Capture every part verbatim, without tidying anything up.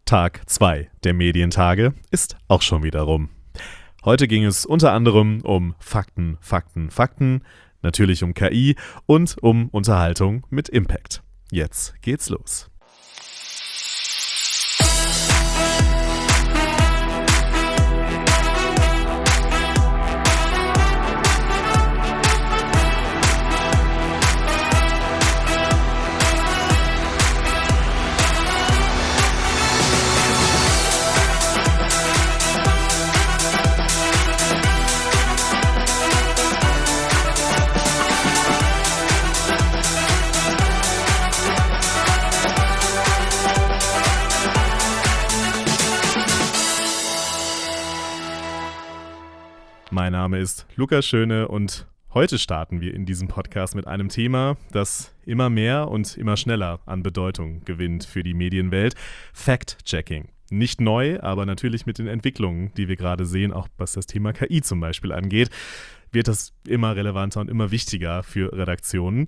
Tag zwei der Medientage ist auch schon wieder rum. Heute ging es unter anderem um Fakten, Fakten, Fakten, natürlich um K I und um Unterhaltung mit Impact. Jetzt geht's los. Mein Name ist Lukas Schöne und heute starten wir in diesem Podcast mit einem Thema, das immer mehr und immer schneller an Bedeutung gewinnt für die Medienwelt: Fact-Checking. Nicht neu, aber natürlich mit den Entwicklungen, die wir gerade sehen, auch was das Thema K I zum Beispiel angeht, wird das immer relevanter und immer wichtiger für Redaktionen.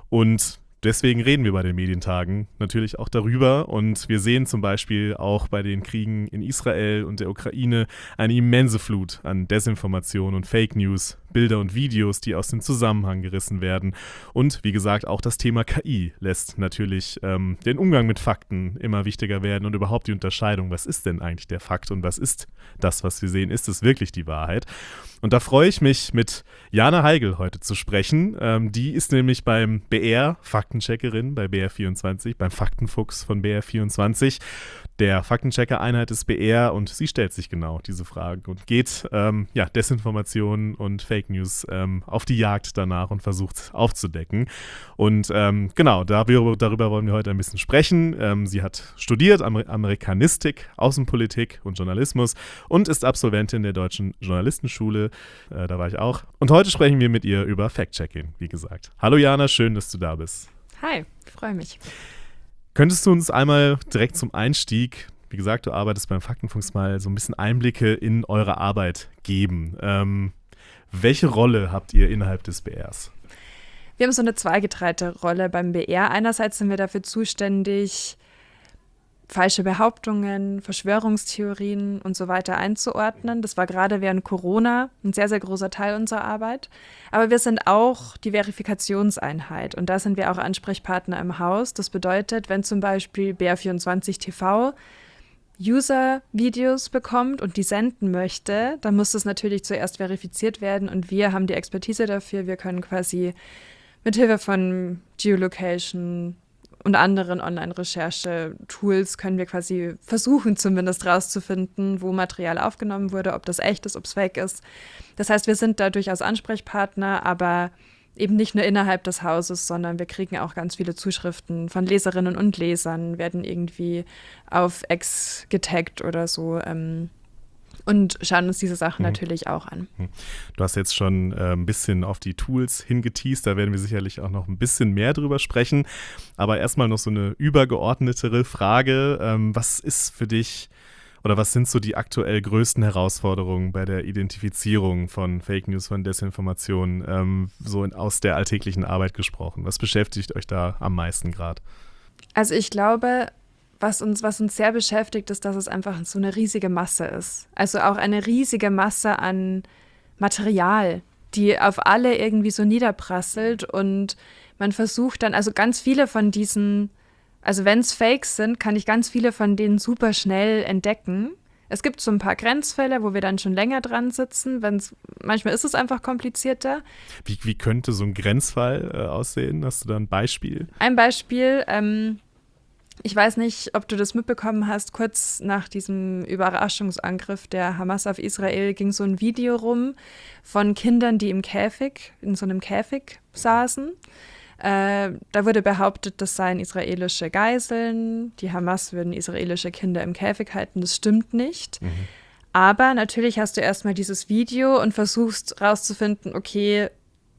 Und deswegen reden wir bei den Medientagen natürlich auch darüber, und wir sehen zum Beispiel auch bei den Kriegen in Israel und der Ukraine eine immense Flut an Desinformation und Fake News, Bilder und Videos, die aus dem Zusammenhang gerissen werden. Und wie gesagt, auch das Thema K I lässt natürlich ähm, den Umgang mit Fakten immer wichtiger werden und überhaupt die Unterscheidung, was ist denn eigentlich der Fakt und was ist das, was wir sehen, ist es wirklich die Wahrheit? Und da freue ich mich, mit Jana Heigl heute zu sprechen. Ähm, die ist nämlich beim B R Faktencheckerin bei B R vierundzwanzig, beim Faktenfuchs von B R vierundzwanzig, der Faktenchecker-Einheit des B R, und sie stellt sich genau diese Fragen und geht ähm, ja, Desinformationen und Fake News ähm, auf die Jagd danach und versucht es aufzudecken. Und ähm, genau, darüber, darüber wollen wir heute ein bisschen sprechen. Ähm, sie hat studiert Amer- Amerikanistik, Außenpolitik und Journalismus und ist Absolventin der Deutschen Journalistenschule. Äh, da war ich auch. Und heute sprechen wir mit ihr über Fact-Checking, wie gesagt. Hallo Jana, schön, dass du da bist. Hi, freue mich. Könntest du uns einmal direkt zum Einstieg, wie gesagt, du arbeitest beim Faktenfuchs, mal so ein bisschen Einblicke in eure Arbeit geben? Ähm, welche Rolle habt ihr innerhalb des B Rs? Wir haben so eine zweigeteilte Rolle beim B R. Einerseits sind wir dafür zuständig, falsche Behauptungen, Verschwörungstheorien und so weiter einzuordnen. Das war gerade während Corona ein sehr, sehr großer Teil unserer Arbeit. Aber wir sind auch die Verifikationseinheit, und da sind wir auch Ansprechpartner im Haus. Das bedeutet, wenn zum Beispiel B R vierundzwanzig T V User-Videos bekommt und die senden möchte, dann muss das natürlich zuerst verifiziert werden, und wir haben die Expertise dafür. Wir können quasi mit Hilfe von Geolocation und anderen Online-Recherche-Tools können wir quasi versuchen, zumindest rauszufinden, wo Material aufgenommen wurde, ob das echt ist, ob es fake ist. Das heißt, wir sind da durchaus Ansprechpartner, aber eben nicht nur innerhalb des Hauses, sondern wir kriegen auch ganz viele Zuschriften von Leserinnen und Lesern, werden irgendwie auf X getaggt oder so, ähm, und schauen uns diese Sachen mhm. natürlich auch an. Du hast jetzt schon äh, ein bisschen auf die Tools hingeteast, da werden wir sicherlich auch noch ein bisschen mehr drüber sprechen. Aber erstmal noch so eine übergeordnetere Frage. Ähm, was ist für dich oder was sind so die aktuell größten Herausforderungen bei der Identifizierung von Fake News, von Desinformation, ähm, so in, aus der alltäglichen Arbeit gesprochen? Was beschäftigt euch da am meisten gerade? Also ich glaube, Was uns, was uns sehr beschäftigt, ist, dass es einfach so eine riesige Masse ist. Also auch eine riesige Masse an Material, die auf alle irgendwie so niederprasselt, und man versucht dann, also ganz viele von diesen, also wenn es Fakes sind, kann ich ganz viele von denen super schnell entdecken. Es gibt so ein paar Grenzfälle, wo wir dann schon länger dran sitzen. Wenn's, manchmal ist es einfach komplizierter. Wie, wie könnte so ein Grenzfall äh, aussehen? Hast du da ein Beispiel? Ein Beispiel, ähm, ich weiß nicht, ob du das mitbekommen hast, kurz nach diesem Überraschungsangriff der Hamas auf Israel ging so ein Video rum von Kindern, die im Käfig, in so einem Käfig saßen. Äh, da wurde behauptet, das seien israelische Geiseln, die Hamas würden israelische Kinder im Käfig halten. Das stimmt nicht. Mhm. Aber natürlich hast du erstmal dieses Video und versuchst rauszufinden, okay,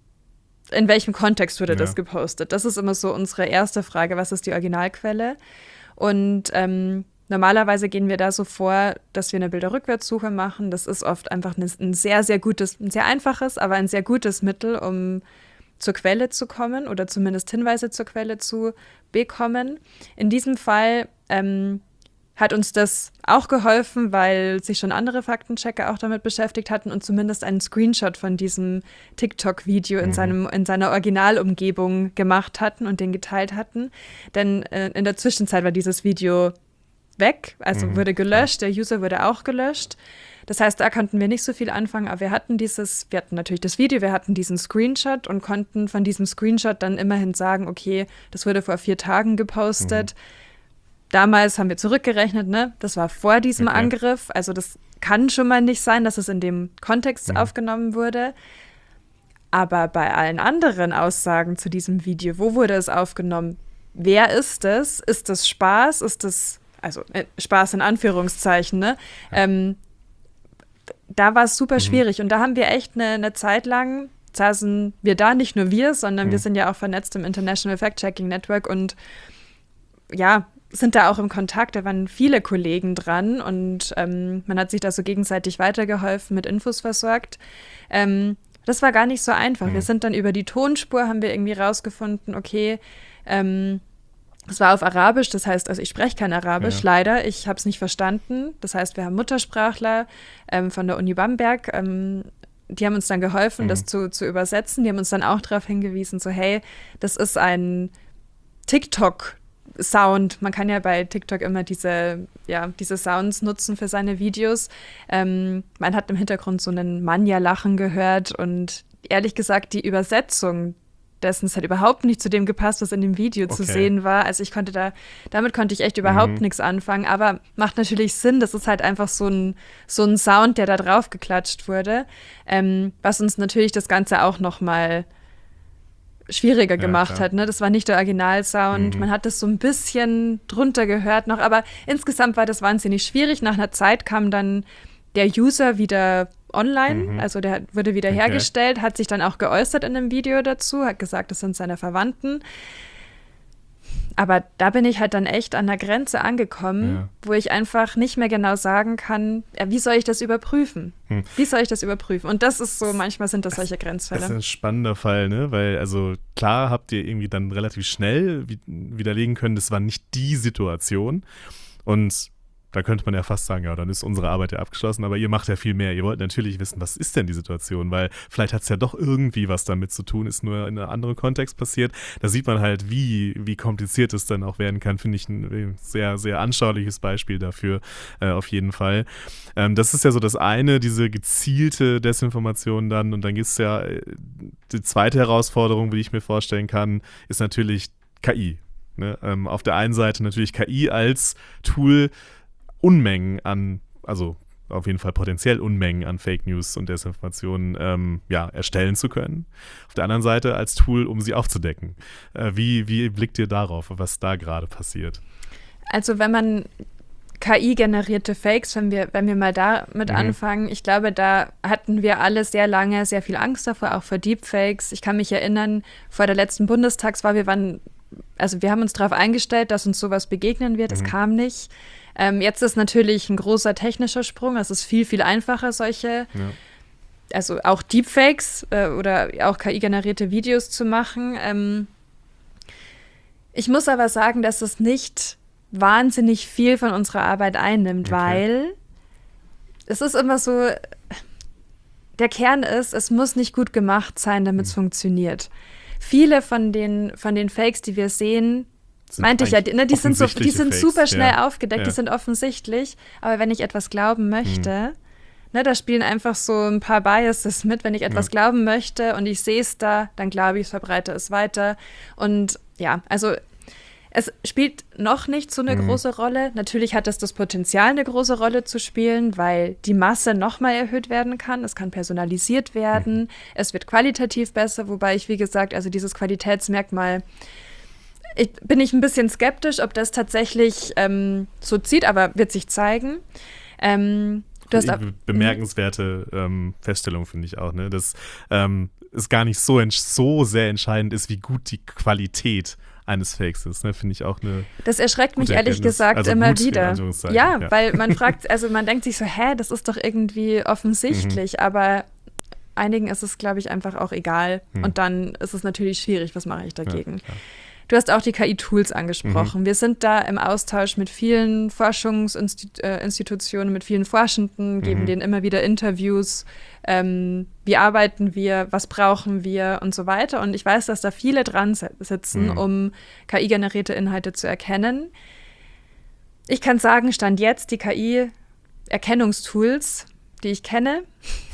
in welchem Kontext wurde ja. das gepostet? Das ist immer so unsere erste Frage, was ist die Originalquelle? Und ähm, normalerweise gehen wir da so vor, dass wir eine Bilderrückwärtssuche machen. Das ist oft einfach eine, ein sehr, sehr gutes, ein sehr einfaches, aber ein sehr gutes Mittel, um zur Quelle zu kommen oder zumindest Hinweise zur Quelle zu bekommen. In diesem Fall ähm, hat uns das auch geholfen, weil sich schon andere Faktenchecker auch damit beschäftigt hatten und zumindest einen Screenshot von diesem TikTok-Video in, Mhm. seinem, in seiner Originalumgebung gemacht hatten und den geteilt hatten. Denn äh, in der Zwischenzeit war dieses Video weg, also Mhm, wurde gelöscht, der User wurde auch gelöscht. Das heißt, da konnten wir nicht so viel anfangen, aber wir hatten dieses, wir hatten natürlich das Video, wir hatten diesen Screenshot und konnten von diesem Screenshot dann immerhin sagen, okay, das wurde vor vier Tagen gepostet. Mhm. Damals haben wir zurückgerechnet, ne? Das war vor diesem Okay. Angriff, also das kann schon mal nicht sein, dass es in dem Kontext Mhm. aufgenommen wurde. Aber bei allen anderen Aussagen zu diesem Video, wo wurde es aufgenommen? Wer ist es? Ist das Spaß? Ist das, also äh, Spaß in Anführungszeichen, ne? Ja. Ähm, da war es super Mhm. schwierig und da haben wir echt eine, eine Zeit lang, saßen wir da, nicht nur wir, sondern Mhm. wir sind ja auch vernetzt im International Fact-Checking Network und ja, sind da auch im Kontakt, da waren viele Kollegen dran und ähm, man hat sich da so gegenseitig weitergeholfen, mit Infos versorgt. Ähm, das war gar nicht so einfach. Mhm. Wir sind dann über die Tonspur, haben wir irgendwie rausgefunden, okay, ähm, es war auf Arabisch, das heißt, also ich spreche kein Arabisch, ja. leider, ich habe es nicht verstanden. Das heißt, wir haben Muttersprachler ähm, von der Uni Bamberg, ähm, die haben uns dann geholfen, mhm. das zu, zu übersetzen. Die haben uns dann auch darauf hingewiesen, so hey, das ist ein TikTok-Sound. Man kann ja bei TikTok immer diese, ja, diese Sounds nutzen für seine Videos. Ähm, man hat im Hintergrund so einen Manja-Lachen gehört und ehrlich gesagt, die Übersetzung dessen, es hat überhaupt nicht zu dem gepasst, was in dem Video okay. zu sehen war. Also ich konnte da, damit konnte ich echt überhaupt mhm. nichts anfangen, aber macht natürlich Sinn, das ist halt einfach so ein, so ein Sound, der da drauf geklatscht wurde, ähm, was uns natürlich das Ganze auch noch mal schwieriger ja, gemacht klar. hat. Ne? Das war nicht der Originalsound, mhm. man hat das so ein bisschen drunter gehört noch, aber insgesamt war das wahnsinnig schwierig. Nach einer Zeit kam dann der User wieder online, mhm. also der wurde wieder okay. hergestellt, hat sich dann auch geäußert in einem Video dazu, hat gesagt, das sind seine Verwandten. Aber da bin ich halt dann echt an der Grenze angekommen, ja. wo ich einfach nicht mehr genau sagen kann, ja, wie soll ich das überprüfen? Hm. Wie soll ich das überprüfen? Und das ist so, manchmal sind das solche Grenzfälle. Das ist ein spannender Fall, ne? Weil, also klar habt ihr irgendwie dann relativ schnell widerlegen können, das war nicht die Situation. Und da könnte man ja fast sagen, ja, dann ist unsere Arbeit ja abgeschlossen, aber ihr macht ja viel mehr. Ihr wollt natürlich wissen, was ist denn die Situation, weil vielleicht hat es ja doch irgendwie was damit zu tun, ist nur in einem anderen Kontext passiert. Da sieht man halt, wie, wie kompliziert es dann auch werden kann, finde ich ein sehr, sehr anschauliches Beispiel dafür, äh, auf jeden Fall. Ähm, das ist ja so das eine, diese gezielte Desinformation dann, und dann gibt es ja äh, die zweite Herausforderung, wie ich mir vorstellen kann, ist natürlich K I. Ne? Ähm, auf der einen Seite natürlich K I als Tool, Unmengen an, also auf jeden Fall potenziell Unmengen an Fake News und Desinformationen ähm, ja, erstellen zu können. Auf der anderen Seite als Tool, um sie aufzudecken. Äh, wie, wie blickt ihr darauf, was da gerade passiert? Also wenn man K I-generierte Fakes, wenn wir, wenn wir mal damit mhm. anfangen, ich glaube, da hatten wir alle sehr lange sehr viel Angst davor, auch vor Deepfakes. Ich kann mich erinnern, vor der letzten Bundestagswahl, wir waren, also wir haben uns darauf eingestellt, dass uns sowas begegnen wird, es mhm. kam nicht. Ähm, jetzt ist natürlich ein großer technischer Sprung. Es ist viel, viel einfacher, solche, ja. also auch Deepfakes äh, oder auch K I-generierte Videos zu machen. Ähm, ich muss aber sagen, dass es nicht wahnsinnig viel von unserer Arbeit einnimmt, okay. weil es ist immer so, der Kern ist, es muss nicht gut gemacht sein, damit es mhm. funktioniert. Viele von den, von den Fakes, die wir sehen, meinte ich ja, ne, die sind so, die sind super schnell ja. aufgedeckt, ja. die sind offensichtlich, aber wenn ich etwas glauben möchte, hm. ne, da spielen einfach so ein paar Biases mit, wenn ich etwas ja. glauben möchte und ich sehe es da, dann glaube ich, verbreite es weiter und ja, also es spielt noch nicht so eine mhm. große Rolle. Natürlich hat es das Potenzial, eine große Rolle zu spielen, weil die Masse nochmal erhöht werden kann. Es kann personalisiert werden, mhm. es wird qualitativ besser, wobei ich, wie gesagt, also dieses Qualitätsmerkmal, Ich, bin ich ein bisschen skeptisch, ob das tatsächlich ähm, so zieht, aber wird sich zeigen. Ähm, du hast ab- Bemerkenswerte ähm, Feststellung, finde ich auch, ne? Dass ähm, es gar nicht so, ent- so sehr entscheidend ist, wie gut die Qualität eines Fakes ist, ne? Finde ich auch eine. Das erschreckt mich ehrlich gesagt also immer gut, wieder. Ja, ja, weil man fragt, also man denkt sich so, hä, das ist doch irgendwie offensichtlich, mhm. aber einigen ist es, glaube ich, einfach auch egal. Mhm. Und dann ist es natürlich schwierig, was mache ich dagegen? Ja, Du hast auch die K I-Tools angesprochen. Mhm. Wir sind da im Austausch mit vielen Forschungsinstitutionen, mit vielen Forschenden, geben mhm. denen immer wieder Interviews. Ähm, wie arbeiten wir, was brauchen wir und so weiter. Und ich weiß, dass da viele dran sitzen, mhm. um K I-generierte Inhalte zu erkennen. Ich kann sagen, Stand jetzt, die K I-Erkennungstools, die ich kenne,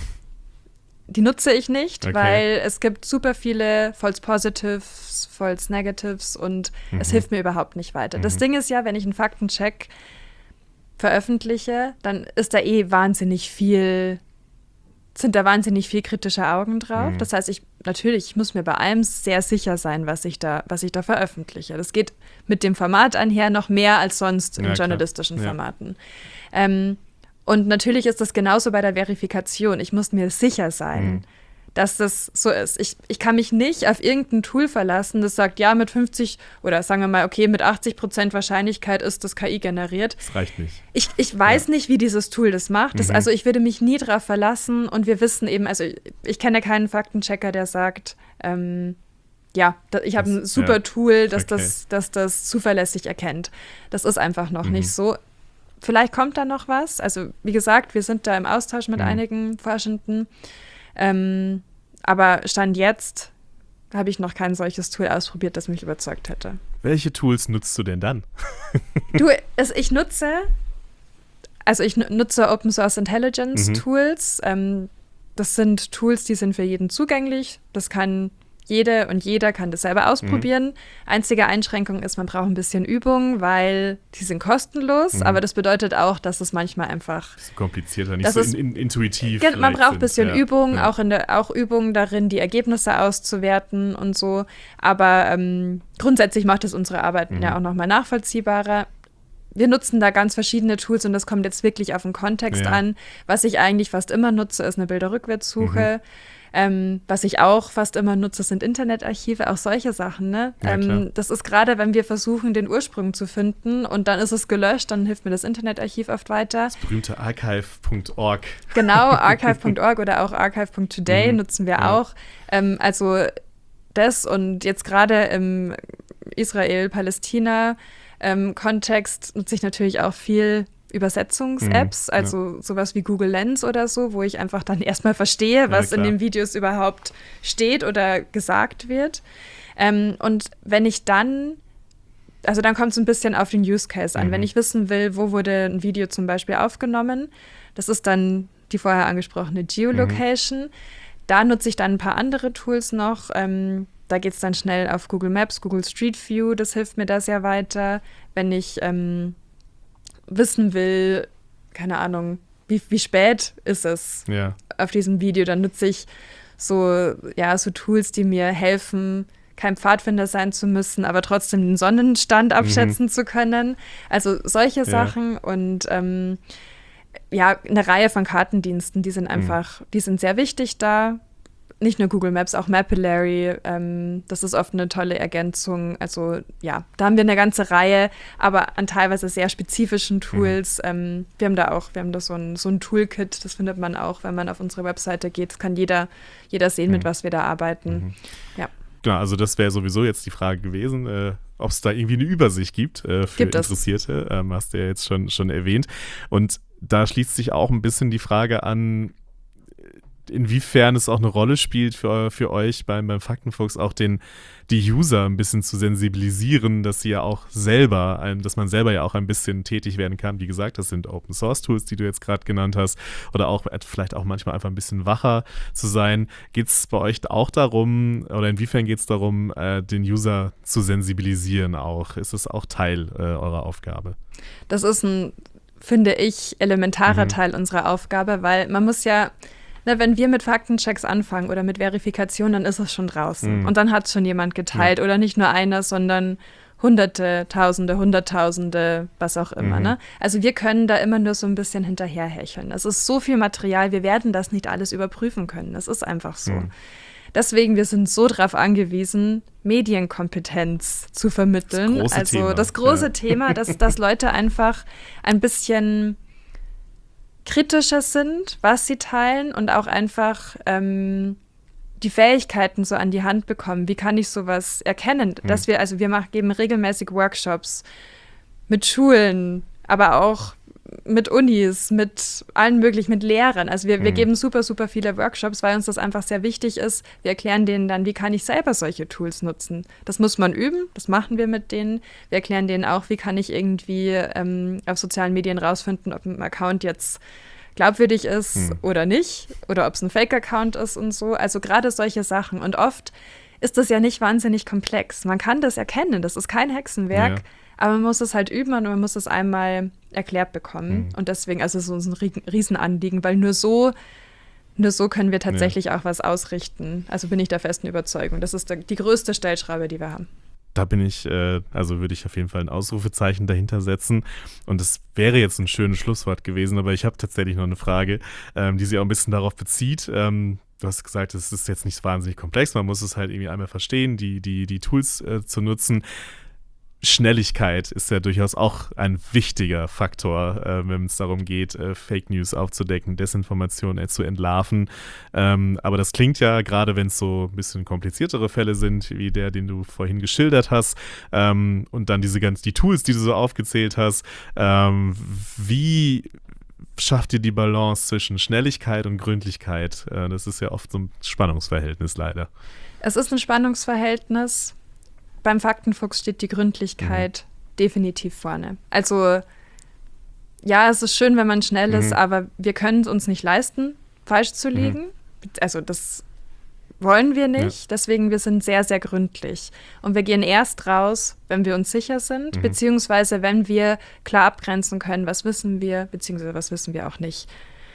die nutze ich nicht, okay. weil es gibt super viele False Positives, False Negatives und mhm. es hilft mir überhaupt nicht weiter. Mhm. Das Ding ist ja, wenn ich einen Faktencheck veröffentliche, dann ist da eh wahnsinnig viel, sind da wahnsinnig viel kritische Augen drauf. Mhm. Das heißt, ich natürlich, ich muss mir bei allem sehr sicher sein, was ich da, was ich da veröffentliche. Das geht mit dem Format einher noch mehr als sonst in ja, journalistischen klar. Formaten. Ja. Ähm, Und natürlich ist das genauso bei der Verifikation. Ich muss mir sicher sein, mhm. dass das so ist. Ich, ich kann mich nicht auf irgendein Tool verlassen, das sagt, ja, mit fünfzig oder sagen wir mal, okay, mit achtzig Prozent Wahrscheinlichkeit ist das K I generiert. Das reicht nicht. Ich, ich weiß ja. nicht, wie dieses Tool das macht. Das, mhm. Also ich würde mich nie darauf verlassen und wir wissen eben, also ich, ich kenne keinen Faktenchecker, der sagt, ähm, ja, da, ich habe ein super ja. Tool, das, okay. das, das das zuverlässig erkennt. Das ist einfach noch mhm. nicht so. Vielleicht kommt da noch was. Also wie gesagt, wir sind da im Austausch mit mhm. einigen Forschenden. Ähm, aber Stand jetzt habe ich noch kein solches Tool ausprobiert, das mich überzeugt hätte. Welche Tools nutzt du denn dann? du, also ich nutze, also ich nutze Open Source Intelligence mhm. Tools. Ähm, das sind Tools, die sind für jeden zugänglich. Das kann Jede und jeder kann das selber ausprobieren. Mhm. Einzige Einschränkung ist, man braucht ein bisschen Übung, weil die sind kostenlos. Mhm. Aber das bedeutet auch, dass es manchmal einfach das ist komplizierter, nicht so in, in, intuitiv. Ja, man braucht ein bisschen ja. Übung, ja. auch, in der, auch Übung darin, die Ergebnisse auszuwerten und so. Aber ähm, grundsätzlich macht es unsere Arbeit mhm. ja auch nochmal nachvollziehbarer. Wir nutzen da ganz verschiedene Tools und das kommt jetzt wirklich auf den Kontext ja. an. Was ich eigentlich fast immer nutze, ist eine Bilderrückwärtssuche. Mhm. Ähm, was ich auch fast immer nutze, sind Internetarchive, auch solche Sachen. Ne? Ja, ähm, das ist gerade, wenn wir versuchen, den Ursprung zu finden und dann ist es gelöscht, dann hilft mir das Internetarchiv oft weiter. Das berühmte archive Punkt org. Genau, archive Punkt org oder auch archive Punkt today mhm. nutzen wir ja. auch. Ähm, also das und jetzt gerade im Israel-Palästina-Kontext nutze ich natürlich auch viel Übersetzungs-Apps, mhm, also ja. sowas wie Google Lens oder so, wo ich einfach dann erstmal verstehe, was ja, in den Videos überhaupt steht oder gesagt wird. Ähm, und wenn ich dann, also dann kommt es ein bisschen auf den Use Case an. Mhm. Wenn ich wissen will, wo wurde ein Video zum Beispiel aufgenommen, das ist dann die vorher angesprochene Geolocation. Mhm. Da nutze ich dann ein paar andere Tools noch. Ähm, da geht es dann schnell auf Google Maps, Google Street View, das hilft mir da sehr weiter. Wenn ich ähm, wissen will, keine Ahnung, wie, wie spät ist es ja. auf diesem Video, dann nutze ich so, ja, so Tools, die mir helfen, kein Pfadfinder sein zu müssen, aber trotzdem den Sonnenstand abschätzen mhm. zu können. Also solche ja. Sachen und ähm, ja, eine Reihe von Kartendiensten, die sind einfach, mhm. die sind sehr wichtig da. Nicht nur Google Maps, auch Mapillary, ähm, das ist oft eine tolle Ergänzung. Also ja, da haben wir eine ganze Reihe, aber an teilweise sehr spezifischen Tools. Mhm. Ähm, wir haben da auch, wir haben da so ein, so ein Toolkit, das findet man auch, wenn man auf unsere Webseite geht. Das kann jeder, jeder sehen, mhm. mit was wir da arbeiten. Mhm. Ja. Genau, also das wäre sowieso jetzt die Frage gewesen, äh, ob es da irgendwie eine Übersicht gibt äh, für gibt Interessierte, ähm, hast du ja jetzt schon, schon erwähnt. Und da schließt sich auch ein bisschen die Frage an, inwiefern es auch eine Rolle spielt für, für euch beim, beim Faktenfuchs, auch den, die User ein bisschen zu sensibilisieren, dass sie ja auch selber, ein, dass man selber ja auch ein bisschen tätig werden kann. Wie gesagt, das sind Open-Source-Tools, die du jetzt gerade genannt hast, oder auch vielleicht auch manchmal einfach ein bisschen wacher zu sein. Geht es bei euch auch darum, oder inwiefern geht es darum, äh, den User zu sensibilisieren auch? Ist es auch Teil äh, eurer Aufgabe? Das ist ein, finde ich, elementarer mhm. Teil unserer Aufgabe, weil man muss ja Na, wenn wir mit Faktenchecks anfangen oder mit Verifikation, dann ist es schon draußen. Mhm. Und dann hat es schon jemand geteilt. Ja. Oder nicht nur einer, sondern Hunderte, Tausende, Hunderttausende, was auch immer. Mhm. Ne? Also wir können da immer nur so ein bisschen hinterherhecheln. Es ist so viel Material, wir werden das nicht alles überprüfen können. Das ist einfach so. Mhm. Deswegen, wir sind so darauf angewiesen, Medienkompetenz zu vermitteln. Das große also Thema. das große ja. Thema, dass, dass Leute einfach ein bisschen kritischer sind, was sie teilen und auch einfach ähm, die Fähigkeiten so an die Hand bekommen. Wie kann ich sowas erkennen? Mhm. Dass wir, also wir machen, geben regelmäßig Workshops mit Schulen, aber auch mit Unis, mit allen möglichen, mit Lehrern. Also wir, mhm. wir geben super, super viele Workshops, weil uns das einfach sehr wichtig ist. Wir erklären denen dann, wie kann ich selber solche Tools nutzen. Das muss man üben, das machen wir mit denen. Wir erklären denen auch, wie kann ich irgendwie ähm, auf sozialen Medien rausfinden, ob ein Account jetzt glaubwürdig ist mhm. oder nicht, oder ob es ein Fake-Account ist und so. Also gerade solche Sachen. Und oft ist das ja nicht wahnsinnig komplex. Man kann das erkennen, das ist kein Hexenwerk, ja. aber man muss es halt üben und man muss es einmal erklärt bekommen. Mhm. Und deswegen, also es ist uns ein Riesenanliegen, weil nur so, nur so können wir tatsächlich ja. auch was ausrichten. Also bin ich der festen Überzeugung. Das ist die größte Stellschraube, die wir haben. Da bin ich, äh, also würde ich auf jeden Fall ein Ausrufezeichen dahinter setzen. Und das wäre jetzt ein schönes Schlusswort gewesen, aber ich habe tatsächlich noch eine Frage, ähm, die sich auch ein bisschen darauf bezieht. Ähm, du hast gesagt, es ist jetzt nicht wahnsinnig komplex, man muss es halt irgendwie einmal verstehen, die, die, die Tools äh, zu nutzen. Schnelligkeit ist ja durchaus auch ein wichtiger Faktor, äh, wenn es darum geht, äh, Fake News aufzudecken, Desinformation äh, zu entlarven. Ähm, aber das klingt ja, gerade wenn es so ein bisschen kompliziertere Fälle sind, wie der, den du vorhin geschildert hast, ähm, und dann diese ganzen die Tools, die du so aufgezählt hast, ähm, wie schafft ihr die Balance zwischen Schnelligkeit und Gründlichkeit? Äh, das ist ja oft so ein Spannungsverhältnis leider. Es ist ein Spannungsverhältnis. Beim Faktenfuchs steht die Gründlichkeit mhm. definitiv vorne. Also ja, es ist schön, wenn man schnell ist, mhm. aber wir können es uns nicht leisten, falsch zu liegen. Mhm. Also das wollen wir nicht. Ja. Deswegen, wir sind sehr, sehr gründlich. Und wir gehen erst raus, wenn wir uns sicher sind, mhm. beziehungsweise wenn wir klar abgrenzen können, was wissen wir, beziehungsweise was wissen wir auch nicht.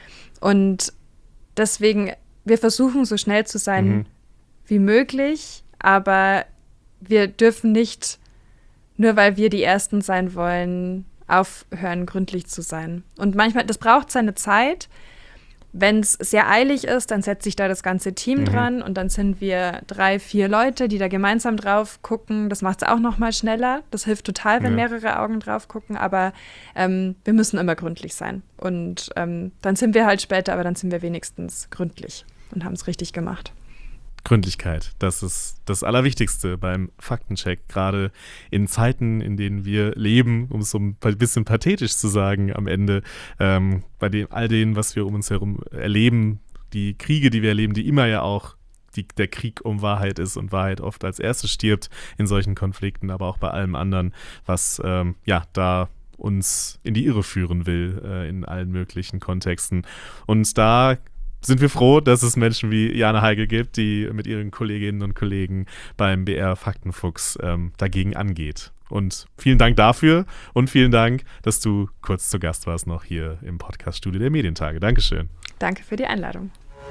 Und deswegen, wir versuchen so schnell zu sein mhm. wie möglich, aber wir dürfen nicht, nur weil wir die Ersten sein wollen, aufhören, gründlich zu sein. Und manchmal, das braucht seine Zeit. Wenn es sehr eilig ist, dann setzt sich da das ganze Team mhm. dran und dann sind wir drei, vier Leute, die da gemeinsam drauf gucken. Das macht es auch noch mal schneller. Das hilft total, wenn ja. mehrere Augen drauf gucken. Aber ähm, wir müssen immer gründlich sein. Und ähm, dann sind wir halt später, aber dann sind wir wenigstens gründlich und haben es richtig gemacht. Gründlichkeit, das ist das Allerwichtigste beim Faktencheck, gerade in Zeiten, in denen wir leben, um es so ein bisschen pathetisch zu sagen am Ende, ähm, bei dem, all dem, was wir um uns herum erleben, die Kriege, die wir erleben, die immer ja auch die, der Krieg um Wahrheit ist und Wahrheit oft als erstes stirbt in solchen Konflikten, aber auch bei allem anderen, was ähm, ja da uns in die Irre führen will äh, in allen möglichen Kontexten. Und da sind wir froh, dass es Menschen wie Jana Heigl gibt, die mit ihren Kolleginnen und Kollegen beim B R Faktenfuchs ähm, dagegen angeht. Und vielen Dank dafür und vielen Dank, dass du kurz zu Gast warst noch hier im Podcast-Studio der Medientage. Dankeschön. Danke für die Einladung.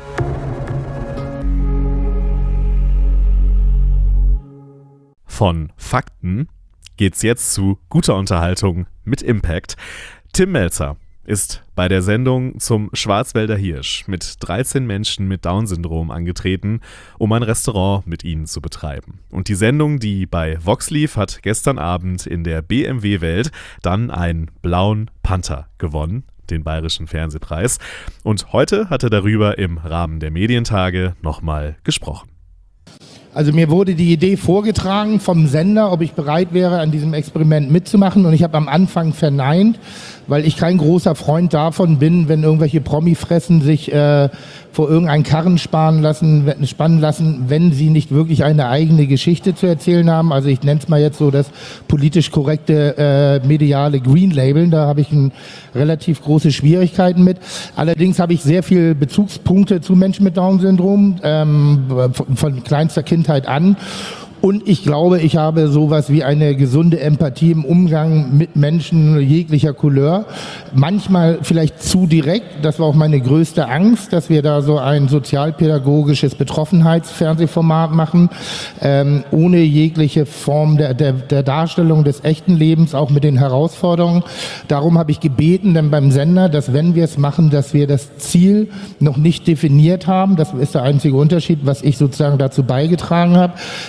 Von Fakten geht's jetzt zu guter Unterhaltung mit Impact. Tim Melzer ist bei der Sendung zum Schwarzwälder Hirsch mit dreizehn Menschen mit Down-Syndrom angetreten, um ein Restaurant mit ihnen zu betreiben. Und die Sendung, die bei Vox lief, hat gestern Abend in der B M W-Welt dann einen blauen Panther gewonnen, den Bayerischen Fernsehpreis. Und heute hat er darüber im Rahmen der Medientage nochmal gesprochen. Also mir wurde die Idee vorgetragen vom Sender, ob ich bereit wäre, an diesem Experiment mitzumachen. Und ich habe am Anfang verneint, weil ich kein großer Freund davon bin, wenn irgendwelche Promifressen sich äh, vor irgendeinen Karren sparen lassen, spannen lassen, wenn sie nicht wirklich eine eigene Geschichte zu erzählen haben. Also ich nenne es mal jetzt so das politisch korrekte äh, mediale Green Labeln. Da habe ich ein, relativ große Schwierigkeiten mit. Allerdings habe ich sehr viele Bezugspunkte zu Menschen mit Down-Syndrom, ähm, von, von kleinster Kindheit an. Und ich glaube, ich habe sowas wie eine gesunde Empathie im Umgang mit Menschen jeglicher Couleur. Manchmal vielleicht zu direkt, das war auch meine größte Angst, dass wir da so ein sozialpädagogisches Betroffenheitsfernsehformat machen, ähm, ohne jegliche Form der, der, der Darstellung des echten Lebens, auch mit den Herausforderungen. Darum habe ich gebeten, denn beim Sender, dass wenn wir es machen, dass wir das Ziel noch nicht definiert haben. Das ist der einzige Unterschied, was ich sozusagen dazu beigetragen habe. Es gab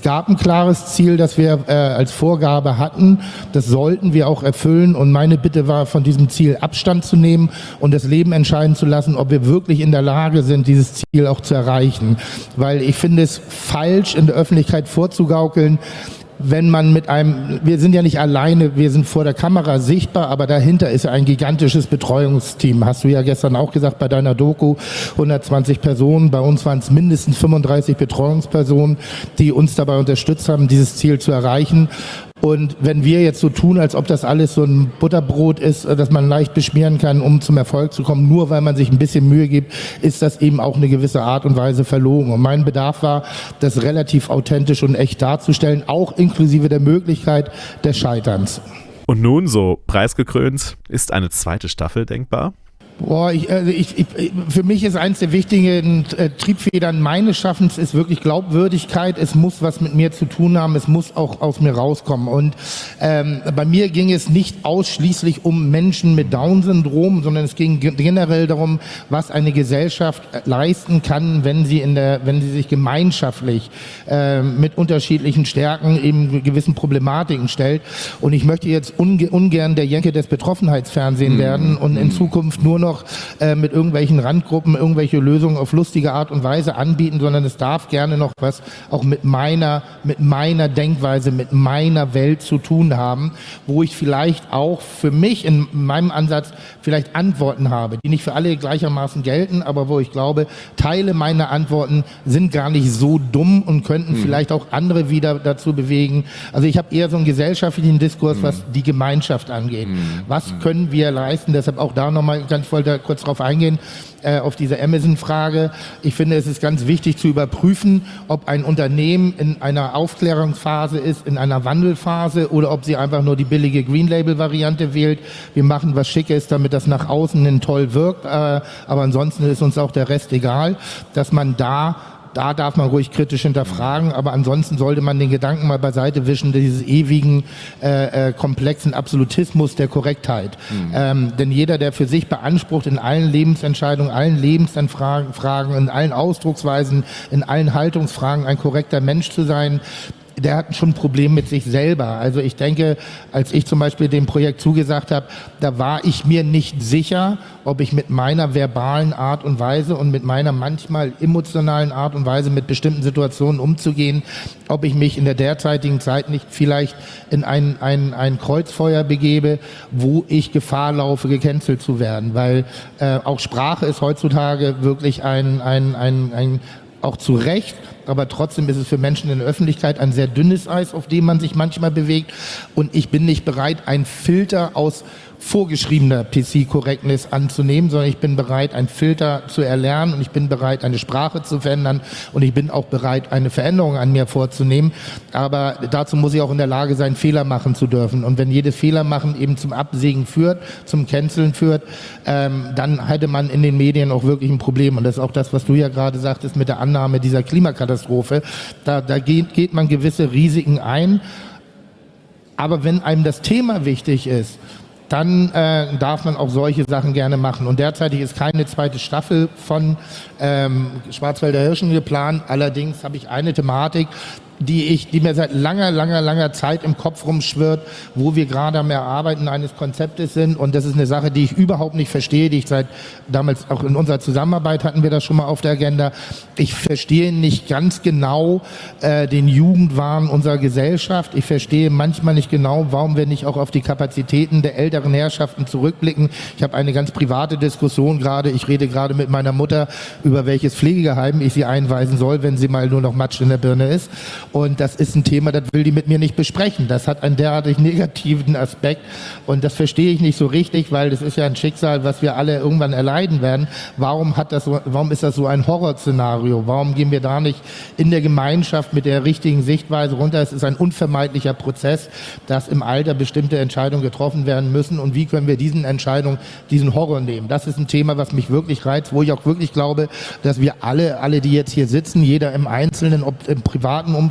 gab ein klares Ziel, das wir äh, als Vorgabe hatten. Das sollten wir auch erfüllen. Und meine Bitte war, von diesem Ziel Abstand zu nehmen und das Leben entscheiden zu lassen, ob wir wirklich in der Lage sind, dieses Ziel auch zu erreichen. Weil ich finde es falsch, in der Öffentlichkeit vorzugaukeln, wenn man mit einem, wir sind ja nicht alleine, wir sind vor der Kamera sichtbar, aber dahinter ist ja ein gigantisches Betreuungsteam. Hast du ja gestern auch gesagt bei deiner Doku, hundertzwanzig Personen, bei uns waren es mindestens fünfunddreißig Betreuungspersonen, die uns dabei unterstützt haben, dieses Ziel zu erreichen. Und wenn wir jetzt so tun, als ob das alles so ein Butterbrot ist, das man leicht beschmieren kann, um zum Erfolg zu kommen, nur weil man sich ein bisschen Mühe gibt, ist das eben auch eine gewisse Art und Weise verlogen. Und mein Bedarf war, das relativ authentisch und echt darzustellen, auch inklusive der Möglichkeit des Scheiterns. Und nun, so preisgekrönt, ist eine zweite Staffel denkbar? Boah, ich, also ich, ich, für mich ist eins der wichtigen äh, Triebfedern meines Schaffens ist wirklich Glaubwürdigkeit. Es muss was mit mir zu tun haben. Es muss auch aus mir rauskommen. Und ähm, bei mir ging es nicht ausschließlich um Menschen mit Down-Syndrom, sondern es ging generell darum, was eine Gesellschaft leisten kann, wenn sie in der, wenn sie sich gemeinschaftlich äh, mit unterschiedlichen Stärken eben gewissen Problematiken stellt. Und ich möchte jetzt unge- ungern der Jenke des Betroffenheitsfernsehen werden und in Zukunft nur noch äh, mit irgendwelchen Randgruppen irgendwelche Lösungen auf lustige Art und Weise anbieten, sondern es darf gerne noch was auch mit meiner, mit meiner Denkweise, mit meiner Welt zu tun haben, wo ich vielleicht auch für mich in meinem Ansatz vielleicht Antworten habe, die nicht für alle gleichermaßen gelten, aber wo ich glaube, Teile meiner Antworten sind gar nicht so dumm und könnten mhm. vielleicht auch andere wieder dazu bewegen. Also ich habe eher so einen gesellschaftlichen Diskurs, mhm. was die Gemeinschaft angeht. Mhm. Was können wir leisten? Deshalb auch da nochmal ganz voll da kurz drauf eingehen, äh, auf diese Amazon-Frage. Ich finde, es ist ganz wichtig zu überprüfen, ob ein Unternehmen in einer Aufklärungsphase ist, in einer Wandelphase oder ob sie einfach nur die billige Green-Label-Variante wählt. Wir machen was Schickes, damit das nach außen hin toll wirkt, äh, aber ansonsten ist uns auch der Rest egal, dass man da Da darf man ruhig kritisch hinterfragen, aber ansonsten sollte man den Gedanken mal beiseite wischen, dieses ewigen, äh, äh, komplexen Absolutismus der Korrektheit. Mhm. Ähm, denn jeder, der für sich beansprucht, in allen Lebensentscheidungen, allen Lebensfragen, in allen Ausdrucksweisen, in allen Haltungsfragen ein korrekter Mensch zu sein, der hat schon ein Problem mit sich selber. Also ich denke, als ich zum Beispiel dem Projekt zugesagt habe, da war ich mir nicht sicher, ob ich mit meiner verbalen Art und Weise und mit meiner manchmal emotionalen Art und Weise mit bestimmten Situationen umzugehen, ob ich mich in der derzeitigen Zeit nicht vielleicht in ein, ein, ein Kreuzfeuer begebe, wo ich Gefahr laufe, gecancelt zu werden. Weil äh, auch Sprache ist heutzutage wirklich ein, ein, ein, ein auch zu Recht, aber trotzdem ist es für Menschen in der Öffentlichkeit ein sehr dünnes Eis, auf dem man sich manchmal bewegt. Und ich bin nicht bereit, einen Filter aus vorgeschriebener P C-Correctness anzunehmen, sondern ich bin bereit, einen Filter zu erlernen und ich bin bereit, eine Sprache zu verändern und ich bin auch bereit, eine Veränderung an mir vorzunehmen. Aber dazu muss ich auch in der Lage sein, Fehler machen zu dürfen. Und wenn jedes Fehler machen eben zum Absägen führt, zum Canceln führt, ähm, dann hätte man in den Medien auch wirklich ein Problem. Und das ist auch das, was du ja gerade sagtest mit der Annahme dieser Klimakatastrophe. Da, da geht, geht man gewisse Risiken ein. Aber wenn einem das Thema wichtig ist, dann äh, darf man auch solche Sachen gerne machen. Und derzeitig ist keine zweite Staffel von ähm, Schwarzwälder Hirschen geplant. Allerdings habe ich eine Thematik, die ich, die mir seit langer, langer, langer Zeit im Kopf rumschwirrt, wo wir gerade am Erarbeiten eines Konzeptes sind. Und das ist eine Sache, die ich überhaupt nicht verstehe, die ich seit damals auch in unserer Zusammenarbeit hatten wir das schon mal auf der Agenda. Ich verstehe nicht ganz genau äh, den Jugendwahn unserer Gesellschaft. Ich verstehe manchmal nicht genau, warum wir nicht auch auf die Kapazitäten der älteren Herrschaften zurückblicken. Ich habe eine ganz private Diskussion gerade. Ich rede gerade mit meiner Mutter über welches Pflegeheim ich sie einweisen soll, wenn sie mal nur noch Matsch in der Birne ist. Und das ist ein Thema, das will die mit mir nicht besprechen. Das hat einen derartig negativen Aspekt und das verstehe ich nicht so richtig, weil das ist ja ein Schicksal, was wir alle irgendwann erleiden werden. Warum hat das so, warum ist das so ein Horrorszenario? Warum gehen wir da nicht in der Gemeinschaft mit der richtigen Sichtweise runter? Es ist ein unvermeidlicher Prozess, dass im Alter bestimmte Entscheidungen getroffen werden müssen und wie können wir diesen Entscheidungen, diesen Horror nehmen? Das ist ein Thema, was mich wirklich reizt, wo ich auch wirklich glaube, dass wir alle, alle, die jetzt hier sitzen, jeder im Einzelnen, ob im privaten Umfeld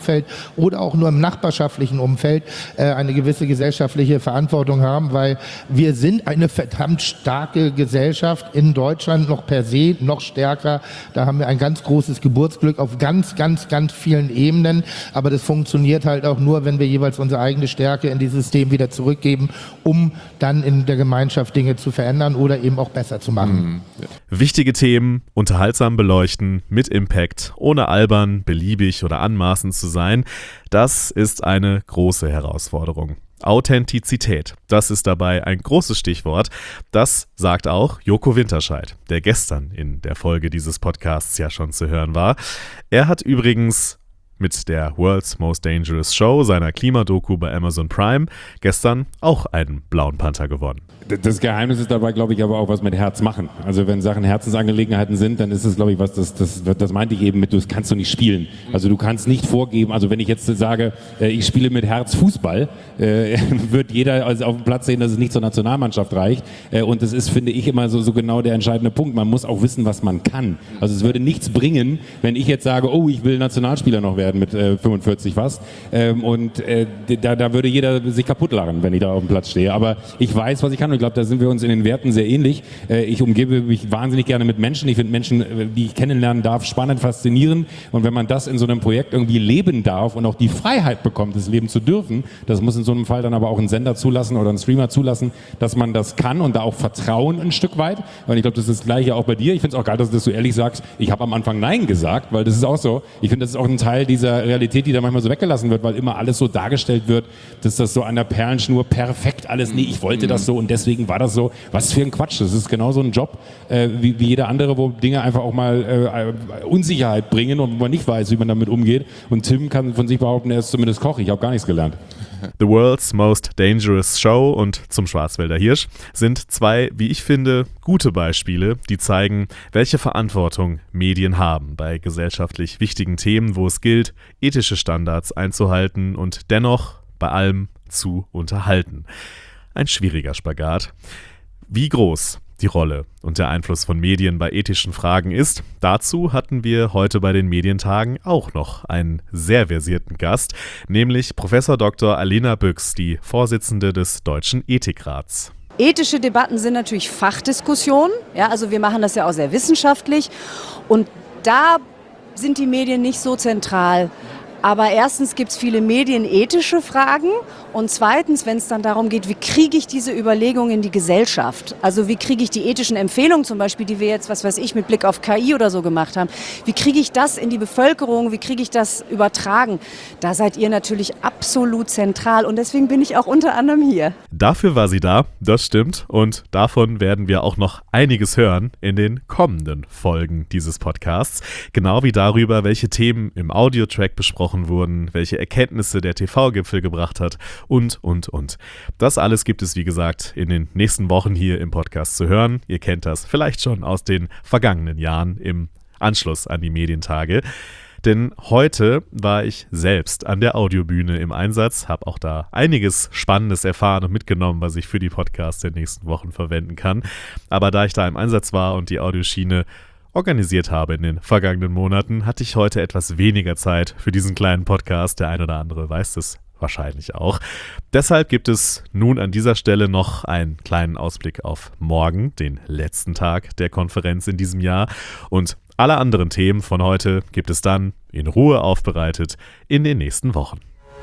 Umfeld oder auch nur im nachbarschaftlichen Umfeld äh, eine gewisse gesellschaftliche Verantwortung haben, weil wir sind eine verdammt starke Gesellschaft in Deutschland, noch per se, noch stärker. Da haben wir ein ganz großes Geburtsglück auf ganz, ganz, ganz vielen Ebenen, aber das funktioniert halt auch nur, wenn wir jeweils unsere eigene Stärke in dieses System wieder zurückgeben, um dann in der Gemeinschaft Dinge zu verändern oder eben auch besser zu machen. Mhm. Ja. Wichtige Themen unterhaltsam beleuchten, mit Impact, ohne albern, beliebig oder anmaßend zu sein, das ist eine große Herausforderung. Authentizität, das ist dabei ein großes Stichwort. Das sagt auch Joko Winterscheid, der gestern in der Folge dieses Podcasts ja schon zu hören war. Er hat übrigens mit der World's Most Dangerous Show, seiner Klimadoku bei Amazon Prime, gestern auch einen blauen Panther gewonnen. Das Geheimnis ist dabei, glaube ich, aber auch was mit Herz machen. Also wenn Sachen Herzensangelegenheiten sind, dann ist es, glaube ich, was, das, das, das meinte ich eben mit, das kannst du nicht spielen. Also du kannst nicht vorgeben, also wenn ich jetzt sage, ich spiele mit Herz Fußball, äh, wird jeder also auf dem Platz sehen, dass es nicht zur Nationalmannschaft reicht. Äh, und das ist, finde ich, immer so, so genau der entscheidende Punkt. Man muss auch wissen, was man kann. Also es würde nichts bringen, wenn ich jetzt sage, oh, ich will Nationalspieler noch werden mit äh, fünfundvierzig was. Ähm, und äh, da, da würde jeder sich kaputt lachen, wenn ich da auf dem Platz stehe. Aber ich weiß, was ich kann. Ich glaube, da sind wir uns in den Werten sehr ähnlich. Ich umgebe mich wahnsinnig gerne mit Menschen. Ich finde Menschen, die ich kennenlernen darf, spannend, faszinierend. Und wenn man das in so einem Projekt irgendwie leben darf und auch die Freiheit bekommt, das leben zu dürfen, das muss in so einem Fall dann aber auch ein Sender zulassen oder ein Streamer zulassen, dass man das kann und da auch vertrauen ein Stück weit. Und ich glaube, das ist das Gleiche auch bei dir. Ich finde es auch geil, dass du ehrlich sagst, ich habe am Anfang Nein gesagt, weil das ist auch so. Ich finde, das ist auch ein Teil dieser Realität, die da manchmal so weggelassen wird, weil immer alles so dargestellt wird, dass das so an der Perlenschnur perfekt alles, nee, ich wollte das so und deswegen war das so. Was für ein Quatsch. Das ist genauso ein Job äh, wie, wie jeder andere, wo Dinge einfach auch mal äh, Unsicherheit bringen und wo man nicht weiß, wie man damit umgeht. Und Tim kann von sich behaupten, er ist zumindest Koch. Ich habe gar nichts gelernt. The World's Most Dangerous Show und Zum Schwarzwälder Hirsch sind zwei, wie ich finde, gute Beispiele, die zeigen, welche Verantwortung Medien haben bei gesellschaftlich wichtigen Themen, wo es gilt, ethische Standards einzuhalten und dennoch bei allem zu unterhalten. Ein schwieriger Spagat. Wie groß die Rolle und der Einfluss von Medien bei ethischen Fragen ist, dazu hatten wir heute bei den Medientagen auch noch einen sehr versierten Gast, nämlich Professor Doktor Alena Büchs, die Vorsitzende des Deutschen Ethikrats. Ethische Debatten sind natürlich Fachdiskussionen, ja, also wir machen das ja auch sehr wissenschaftlich und da sind die Medien nicht so zentral. Aber erstens gibt es viele medienethische Fragen und zweitens, wenn es dann darum geht, wie kriege ich diese Überlegungen in die Gesellschaft? Also wie kriege ich die ethischen Empfehlungen zum Beispiel, die wir jetzt, was weiß ich, mit Blick auf K I oder so gemacht haben, wie kriege ich das in die Bevölkerung, wie kriege ich das übertragen? Da seid ihr natürlich absolut zentral und deswegen bin ich auch unter anderem hier. Dafür war sie da, das stimmt, und davon werden wir auch noch einiges hören in den kommenden Folgen dieses Podcasts, genau wie darüber, welche Themen im Audiotrack besprochen wurden, welche Erkenntnisse der T V-Gipfel gebracht hat und, und, und. Das alles gibt es, wie gesagt, in den nächsten Wochen hier im Podcast zu hören. Ihr kennt das vielleicht schon aus den vergangenen Jahren im Anschluss an die Medientage. Denn heute war ich selbst an der Audiobühne im Einsatz, habe auch da einiges Spannendes erfahren und mitgenommen, was ich für die Podcasts der nächsten Wochen verwenden kann. Aber da ich da im Einsatz war und die Audioschiene organisiert habe in den vergangenen Monaten, hatte ich heute etwas weniger Zeit für diesen kleinen Podcast. Der ein oder andere weiß das wahrscheinlich auch. Deshalb gibt es nun an dieser Stelle noch einen kleinen Ausblick auf morgen, den letzten Tag der Konferenz in diesem Jahr. Und alle anderen Themen von heute gibt es dann in Ruhe aufbereitet in den nächsten Wochen.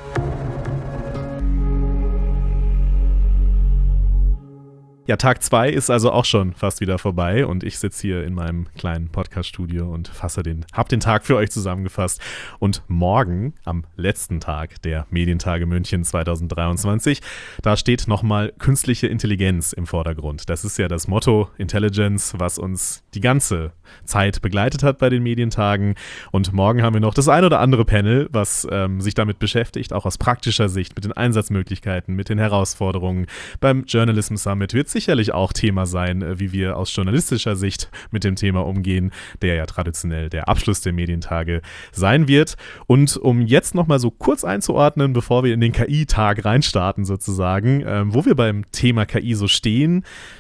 Ja, Tag zwei ist also auch schon fast wieder vorbei und ich sitze hier in meinem kleinen Podcast-Studio und fasse den, hab den Tag für euch zusammengefasst. Und morgen, am letzten Tag der Medientage München zwanzig dreiundzwanzig, da steht nochmal künstliche Intelligenz im Vordergrund. Das ist ja das Motto Intelligence, was uns die ganze Zeit begleitet hat bei den Medientagen. Und morgen haben wir noch das ein oder andere Panel, was ähm, sich damit beschäftigt, auch aus praktischer Sicht, mit den Einsatzmöglichkeiten, mit den Herausforderungen. Beim Journalism Summit wird sicherlich auch Thema sein, wie wir aus journalistischer Sicht mit dem Thema umgehen, der ja traditionell der Abschluss der Medientage sein wird. Und um jetzt nochmal so kurz einzuordnen, bevor wir in den K I-Tag reinstarten sozusagen, ähm, wo wir beim Thema K I so stehen,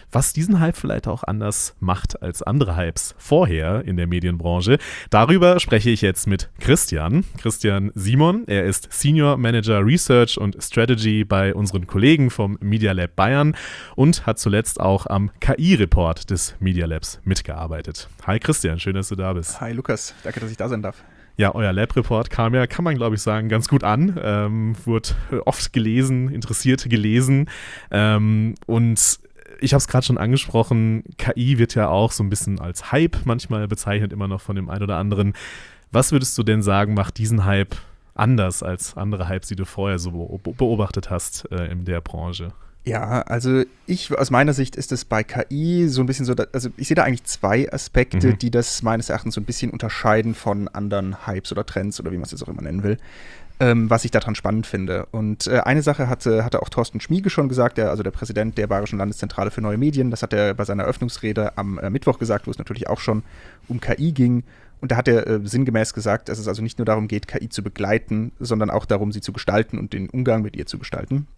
was diesen Hype vielleicht auch anders macht als andere Hypes vorher in der Medienbranche. Darüber spreche ich jetzt mit Christian. Christian Simon, er ist Senior Manager Research und Strategy bei unseren Kollegen vom Media Lab Bayern und hat zuletzt auch am K I-Report des Media Labs mitgearbeitet. Hi Christian, schön, dass du da bist. Hi Lukas, danke, dass ich da sein darf. Ja, euer Lab-Report kam ja, kann man glaube ich sagen, ganz gut an. Ähm, wurde oft gelesen, interessiert gelesen. Ähm, und ich habe es gerade schon angesprochen, K I wird ja auch so ein bisschen als Hype manchmal bezeichnet, immer noch von dem einen oder anderen. Was würdest du denn sagen, macht diesen Hype anders als andere Hypes, die du vorher so beobachtet hast äh, in der Branche? Ja, also ich, aus meiner Sicht ist es bei K I so ein bisschen so, also ich sehe da eigentlich zwei Aspekte, mhm. die das meines Erachtens so ein bisschen unterscheiden von anderen Hypes oder Trends oder wie man es jetzt auch immer nennen will, ähm, was ich daran spannend finde. Und äh, eine Sache hatte, hatte auch Thorsten Schmiege schon gesagt, der, also der Präsident der Bayerischen Landeszentrale für neue Medien, das hat er bei seiner Eröffnungsrede am äh, Mittwoch gesagt, wo es natürlich auch schon um K I ging. Und da hat er äh, sinngemäß gesagt, dass es also nicht nur darum geht, K I zu begleiten, sondern auch darum, sie zu gestalten und den Umgang mit ihr zu gestalten.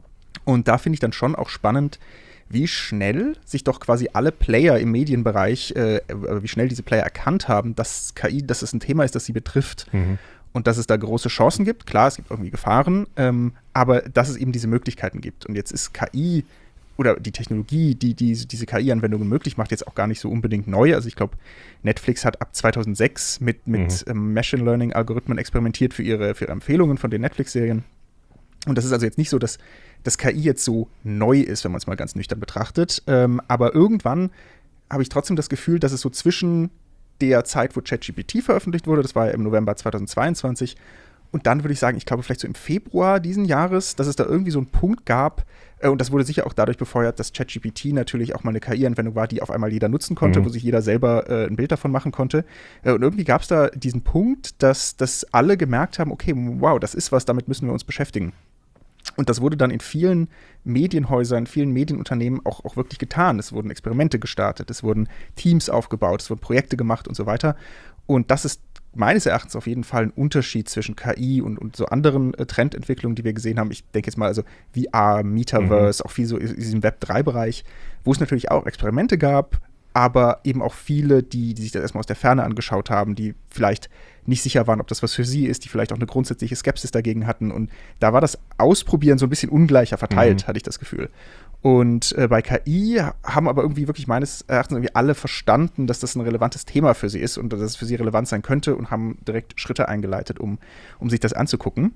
Und da finde ich dann schon auch spannend, wie schnell sich doch quasi alle Player im Medienbereich, äh, wie schnell diese Player erkannt haben, dass K I, dass es ein Thema ist, das sie betrifft. Mhm. Und dass es da große Chancen gibt. Klar, es gibt irgendwie Gefahren, ähm, aber dass es eben diese Möglichkeiten gibt. Und jetzt ist K I oder die Technologie, die, die diese K I-Anwendungen möglich macht, jetzt auch gar nicht so unbedingt neu. Also ich glaube, Netflix hat ab zweitausendsechs mit, mit mhm. ähm, Machine Learning-Algorithmen experimentiert für ihre, für ihre Empfehlungen von den Netflix-Serien. Und das ist also jetzt nicht so, dass das K I jetzt so neu ist, wenn man es mal ganz nüchtern betrachtet. Ähm, aber irgendwann habe ich trotzdem das Gefühl, dass es so zwischen der Zeit, wo ChatGPT veröffentlicht wurde, das war ja im November zweitausendzweiundzwanzig, und dann würde ich sagen, ich glaube vielleicht so im Februar diesen Jahres, dass es da irgendwie so einen Punkt gab, äh, und das wurde sicher auch dadurch befeuert, dass ChatGPT natürlich auch mal eine K I-Anwendung war, die auf einmal jeder nutzen konnte, mhm. wo sich jeder selber äh, ein Bild davon machen konnte. Äh, und irgendwie gab es da diesen Punkt, dass, dass alle gemerkt haben, okay, wow, das ist was, damit müssen wir uns beschäftigen. Und das wurde dann in vielen Medienhäusern, in vielen Medienunternehmen auch, auch wirklich getan. Es wurden Experimente gestartet, es wurden Teams aufgebaut, es wurden Projekte gemacht und so weiter. Und das ist meines Erachtens auf jeden Fall ein Unterschied zwischen K I und, und so anderen äh, Trendentwicklungen, die wir gesehen haben. Ich denke jetzt mal, also V R, Metaverse, mhm. auch viel so in diesem Web drei Bereich, wo es natürlich auch Experimente gab, aber eben auch viele, die, die sich das erstmal aus der Ferne angeschaut haben, die vielleicht nicht sicher waren, ob das was für sie ist, die vielleicht auch eine grundsätzliche Skepsis dagegen hatten. Und da war das Ausprobieren so ein bisschen ungleicher verteilt, mhm. hatte ich das Gefühl. Und äh, bei K I haben aber irgendwie wirklich meines Erachtens irgendwie alle verstanden, dass das ein relevantes Thema für sie ist und dass es für sie relevant sein könnte und haben direkt Schritte eingeleitet, um, um sich das anzugucken.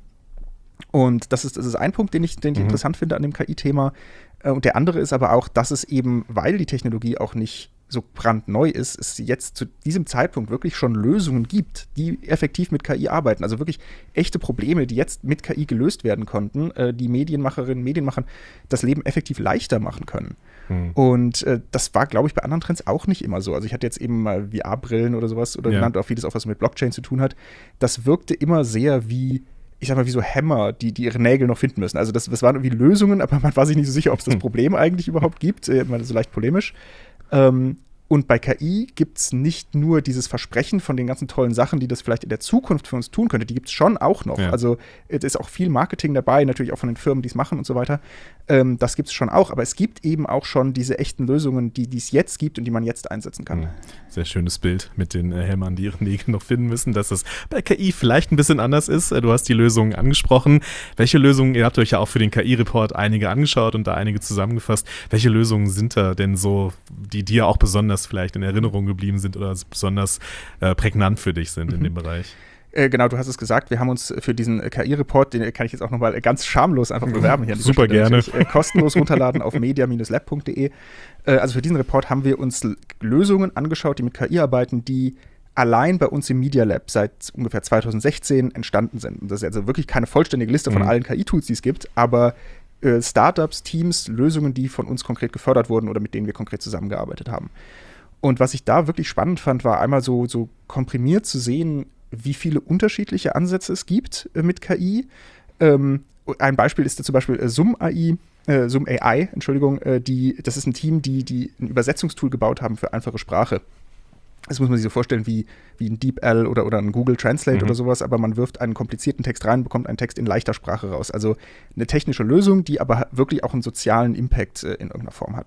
Und das ist, das ist ein Punkt, den ich, den ich mhm. interessant finde an dem K I-Thema. Und der andere ist aber auch, dass es eben, weil die Technologie auch nicht so brandneu ist, es jetzt zu diesem Zeitpunkt wirklich schon Lösungen gibt, die effektiv mit K I arbeiten. Also wirklich echte Probleme, die jetzt mit K I gelöst werden konnten, äh, die Medienmacherinnen, Medienmachern das Leben effektiv leichter machen können. Hm. Und äh, das war, glaube ich, bei anderen Trends auch nicht immer so. Also ich hatte jetzt eben mal V R-Brillen oder sowas oder ja. genannt, auch vieles, auch was mit Blockchain zu tun hat. Das wirkte immer sehr wie ich sag mal, wie so Hämmer, die, die ihre Nägel noch finden müssen. Also das, das waren irgendwie Lösungen, aber man war sich nicht so sicher, ob es das Problem eigentlich überhaupt gibt. Äh, so leicht polemisch. Ähm, und bei K I gibt es nicht nur dieses Versprechen von den ganzen tollen Sachen, die das vielleicht in der Zukunft für uns tun könnte, die gibt es schon auch noch. Ja. Also es ist auch viel Marketing dabei, natürlich auch von den Firmen, die es machen und so weiter. Ähm, das gibt es schon auch, aber es gibt eben auch schon diese echten Lösungen, die es jetzt gibt und die man jetzt einsetzen kann. Sehr schönes Bild mit den äh, Hämmern, die ihre Nägel noch finden müssen, dass es bei K I vielleicht ein bisschen anders ist. Du hast die Lösungen angesprochen. Welche Lösungen, ihr habt euch ja auch für den K I-Report einige angeschaut und da einige zusammengefasst. Welche Lösungen sind da denn so, die dir auch besonders vielleicht in Erinnerung geblieben sind oder besonders äh, prägnant für dich sind in mhm. dem Bereich? Äh, genau, du hast es gesagt, wir haben uns für diesen K I-Report, den kann ich jetzt auch nochmal ganz schamlos einfach bewerben hier. Super gerne. Äh, kostenlos runterladen auf media Bindestrich lab Punkt de. Äh, also für diesen Report haben wir uns Lösungen angeschaut, die mit K I arbeiten, die allein bei uns im Media Lab seit ungefähr zweitausendsechzehn entstanden sind. Und das ist also wirklich keine vollständige Liste von mhm. allen K I-Tools, die es gibt, aber äh, Startups, Teams, Lösungen, die von uns konkret gefördert wurden oder mit denen wir konkret zusammengearbeitet haben. Und was ich da wirklich spannend fand, war einmal so, so komprimiert zu sehen, wie viele unterschiedliche Ansätze es gibt äh, mit K I. Ähm, ein Beispiel ist da zum Beispiel äh, Zoom A I, äh, Zoom A I, Entschuldigung, äh, die, das ist ein Team, die, die ein Übersetzungstool gebaut haben für einfache Sprache. Das muss man sich so vorstellen wie, wie ein DeepL oder, oder ein Google Translate mhm. oder sowas, aber man wirft einen komplizierten Text rein, bekommt einen Text in leichter Sprache raus. Also eine technische Lösung, die aber wirklich auch einen sozialen Impact äh, in irgendeiner Form hat.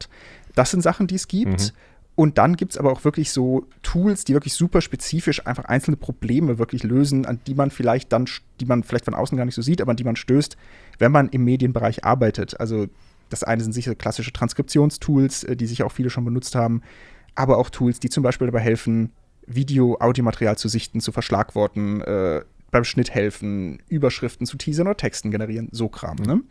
Das sind Sachen, die es gibt. Mhm. Und dann gibt es aber auch wirklich so Tools, die wirklich super spezifisch einfach einzelne Probleme wirklich lösen, an die man vielleicht dann, die man vielleicht von außen gar nicht so sieht, aber an die man stößt, wenn man im Medienbereich arbeitet. Also das eine sind sicher klassische Transkriptionstools, die sicher auch viele schon benutzt haben, aber auch Tools, die zum Beispiel dabei helfen, Video, Audiomaterial zu sichten, zu verschlagworten, äh, beim Schnitt helfen, Überschriften zu Teasern oder Texten generieren, so Kram. Ne?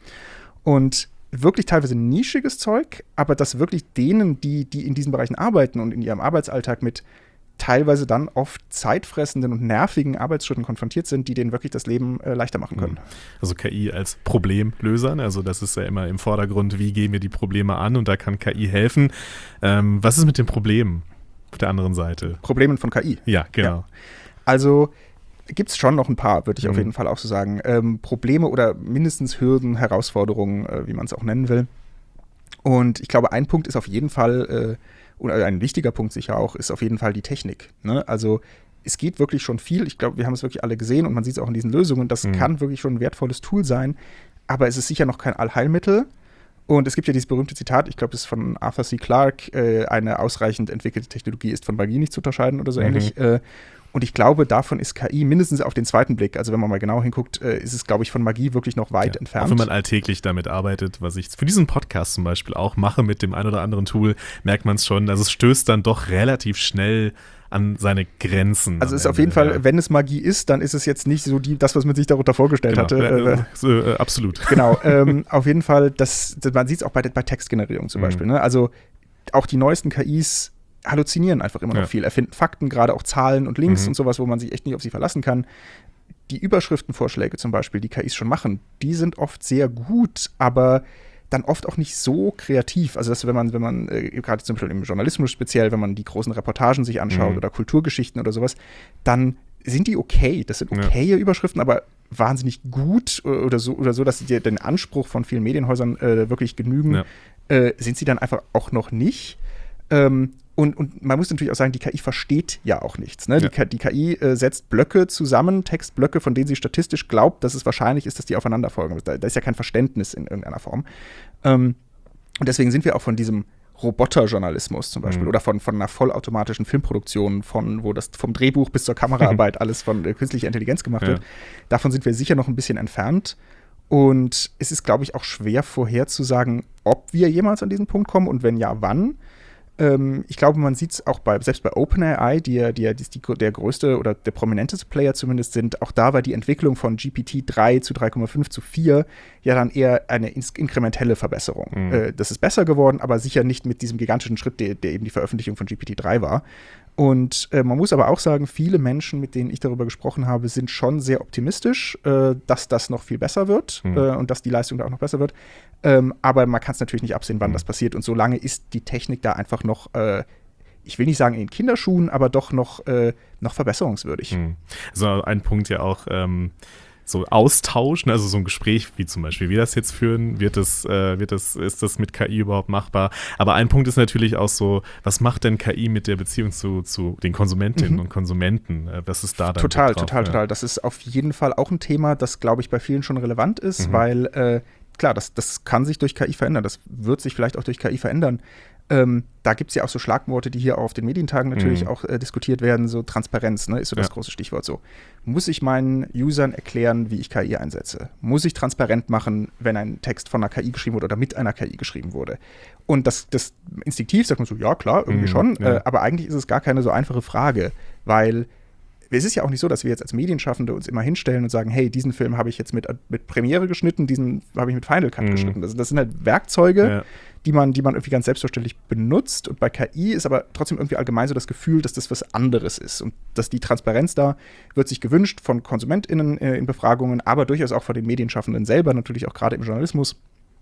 Und wirklich teilweise nischiges Zeug, aber das wirklich denen, die, die in diesen Bereichen arbeiten und in ihrem Arbeitsalltag mit teilweise dann oft zeitfressenden und nervigen Arbeitsschritten konfrontiert sind, die denen wirklich das Leben äh, leichter machen können. Also K I als Problemlöser, also das ist ja immer im Vordergrund, wie gehen wir die Probleme an und da kann K I helfen. Ähm, was ist mit den Problemen auf der anderen Seite? Problemen von K I? Ja, genau. Ja. Also gibt es schon noch ein paar, würde ich mhm. auf jeden Fall auch so sagen. Ähm, Probleme oder mindestens Hürden, Herausforderungen, äh, wie man es auch nennen will. Und ich glaube, ein Punkt ist auf jeden Fall, äh, oder ein wichtiger Punkt sicher auch, ist auf jeden Fall die Technik. Ne? Also es geht wirklich schon viel. Ich glaube, wir haben es wirklich alle gesehen und man sieht es auch in diesen Lösungen. Das mhm. kann wirklich schon ein wertvolles Tool sein, aber es ist sicher noch kein Allheilmittel. Und es gibt ja dieses berühmte Zitat, ich glaube, das ist von Arthur C. Clarke, äh, eine ausreichend entwickelte Technologie ist von Magie nicht zu unterscheiden oder so mhm. ähnlich. Äh, Und ich glaube, davon ist K I mindestens auf den zweiten Blick, also wenn man mal genau hinguckt, äh, ist es, glaube ich, von Magie wirklich noch weit ja, entfernt. Auch wenn man alltäglich damit arbeitet, was ich für diesen Podcast zum Beispiel auch mache mit dem ein oder anderen Tool, merkt man es schon, also es stößt dann doch relativ schnell an seine Grenzen. Also es ist auf jeden Fall, ja. wenn es Magie ist, dann ist es jetzt nicht so die, das, was man sich darunter vorgestellt genau. hatte. Ja, äh, so, äh, absolut. Genau, ähm, auf jeden Fall, das, das man sieht es auch bei, bei Textgenerierung zum mhm. Beispiel. Ne? Also auch die neuesten K Is halluzinieren einfach immer noch ja. viel, erfinden Fakten, gerade auch Zahlen und Links mhm. und sowas, wo man sich echt nicht auf sie verlassen kann. Die Überschriftenvorschläge zum Beispiel, die K Is schon machen, die sind oft sehr gut, aber dann oft auch nicht so kreativ. Also dass, wenn man, wenn man, äh, gerade zum Beispiel im Journalismus speziell, wenn man die großen Reportagen sich anschaut mhm. oder Kulturgeschichten oder sowas, dann sind die okay. Das sind okaye ja. Überschriften, aber wahnsinnig gut oder so, oder so, dass sie den Anspruch von vielen Medienhäusern äh, wirklich genügen, ja. äh, sind sie dann einfach auch noch nicht. Ähm, Und, und man muss natürlich auch sagen, die K I versteht ja auch nichts. Ne? Ja. Die, die K I äh, setzt Blöcke zusammen, Textblöcke, von denen sie statistisch glaubt, dass es wahrscheinlich ist, dass die aufeinander folgen. Da, da ist ja kein Verständnis in irgendeiner Form. Ähm, und deswegen sind wir auch von diesem Roboterjournalismus zum Beispiel mhm. oder von, von einer vollautomatischen Filmproduktion, von, wo das vom Drehbuch bis zur Kameraarbeit alles von äh, künstlicher Intelligenz gemacht ja. wird. Davon sind wir sicher noch ein bisschen entfernt. Und es ist, glaube ich, auch schwer vorherzusagen, ob wir jemals an diesen Punkt kommen und wenn ja, wann. Ich glaube, man sieht es auch bei, selbst bei OpenAI, die ja, die ja die, die, der größte oder der prominenteste Player zumindest sind, auch da war die Entwicklung von G P T drei zu drei Komma fünf zu vier ja dann eher eine inkrementelle Verbesserung. Mhm. Äh, das ist besser geworden, aber sicher nicht mit diesem gigantischen Schritt, der, der eben die Veröffentlichung von G P T drei war. Und äh, man muss aber auch sagen, viele Menschen, mit denen ich darüber gesprochen habe, sind schon sehr optimistisch, äh, dass das noch viel besser wird mhm. äh, und dass die Leistung da auch noch besser wird. Ähm, aber man kann es natürlich nicht absehen, wann mhm. das passiert. Und solange ist die Technik da einfach noch, äh, ich will nicht sagen in den Kinderschuhen, aber doch noch, äh, noch verbesserungswürdig. Mhm. Also ein Punkt ja auch, ähm, so austauschen, also so ein Gespräch, wie zum Beispiel wir das jetzt führen, wird das, äh, wird das, ist das mit K I überhaupt machbar? Aber ein Punkt ist natürlich auch so, was macht denn K I mit der Beziehung zu, zu den Konsumentinnen mhm. und Konsumenten? Was ist da dann Total, drauf? total, ja. total. Das ist auf jeden Fall auch ein Thema, das, glaube ich, bei vielen schon relevant ist, mhm. weil, äh, klar, das, das kann sich durch K I verändern, das wird sich vielleicht auch durch K I verändern. Ähm, da gibt es ja auch so Schlagworte, die hier auf den Medientagen natürlich mhm. auch äh, diskutiert werden, so Transparenz, ne, ist so das ja. große Stichwort so. Muss ich meinen Usern erklären, wie ich K I einsetze? Muss ich transparent machen, wenn ein Text von einer K I geschrieben wurde oder mit einer K I geschrieben wurde? Und das, das instinktiv sagt man so, ja klar, irgendwie mhm, schon, ja. äh, aber eigentlich ist es gar keine so einfache Frage, weil es ist ja auch nicht so, dass wir jetzt als Medienschaffende uns immer hinstellen und sagen, hey, diesen Film habe ich jetzt mit, mit Premiere geschnitten, diesen habe ich mit Final Cut mhm. geschnitten. Das, das sind halt Werkzeuge, ja. die man, die man irgendwie ganz selbstverständlich benutzt. Und bei K I ist aber trotzdem irgendwie allgemein so das Gefühl, dass das was anderes ist. Und dass die Transparenz da wird sich gewünscht von KonsumentInnen äh, in Befragungen, aber durchaus auch von den Medienschaffenden selber, natürlich auch gerade im Journalismus,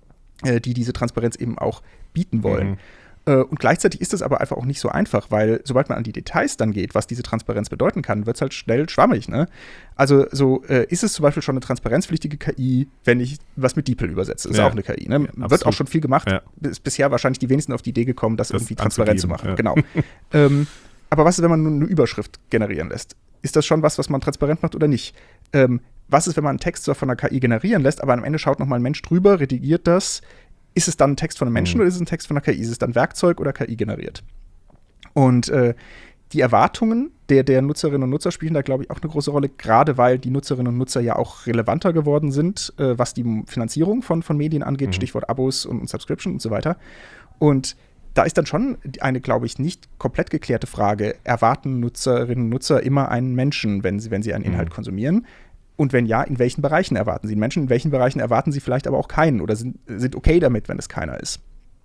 äh, die diese Transparenz eben auch bieten wollen. Mhm. Und gleichzeitig ist es aber einfach auch nicht so einfach, weil sobald man an die Details dann geht, was diese Transparenz bedeuten kann, wird es halt schnell schwammig. Ne? Also so äh, ist es zum Beispiel schon eine transparenzpflichtige K I, wenn ich was mit DeepL übersetze. Ist ja auch eine K I. Ne? Ja, wird auch schon viel gemacht. Ja. Ist bisher wahrscheinlich die wenigsten auf die Idee gekommen, das, das irgendwie transparent zu machen. Ja. Genau. ähm, aber was ist, wenn man nur eine Überschrift generieren lässt? Ist das schon was, was man transparent macht oder nicht? Ähm, was ist, wenn man einen Text zwar von einer K I generieren lässt, aber am Ende schaut noch mal ein Mensch drüber, redigiert das? ist es dann ein Text von einem Menschen mhm. oder ist es ein Text von einer K I? Ist es dann Werkzeug oder K I generiert? Und äh, die Erwartungen der, der Nutzerinnen und Nutzer spielen da, glaube ich, auch eine große Rolle, gerade weil die Nutzerinnen und Nutzer ja auch relevanter geworden sind, äh, was die Finanzierung von, von Medien angeht, mhm. Stichwort Abos und, und Subscription und so weiter. Und da ist dann schon eine, glaube ich, nicht komplett geklärte Frage, erwarten Nutzerinnen und Nutzer immer einen Menschen, wenn sie, wenn sie einen Inhalt mhm. konsumieren? Und wenn ja, in welchen Bereichen erwarten sie einen Menschen? In welchen Bereichen erwarten sie vielleicht aber auch keinen oder sind, sind okay damit, wenn es keiner ist?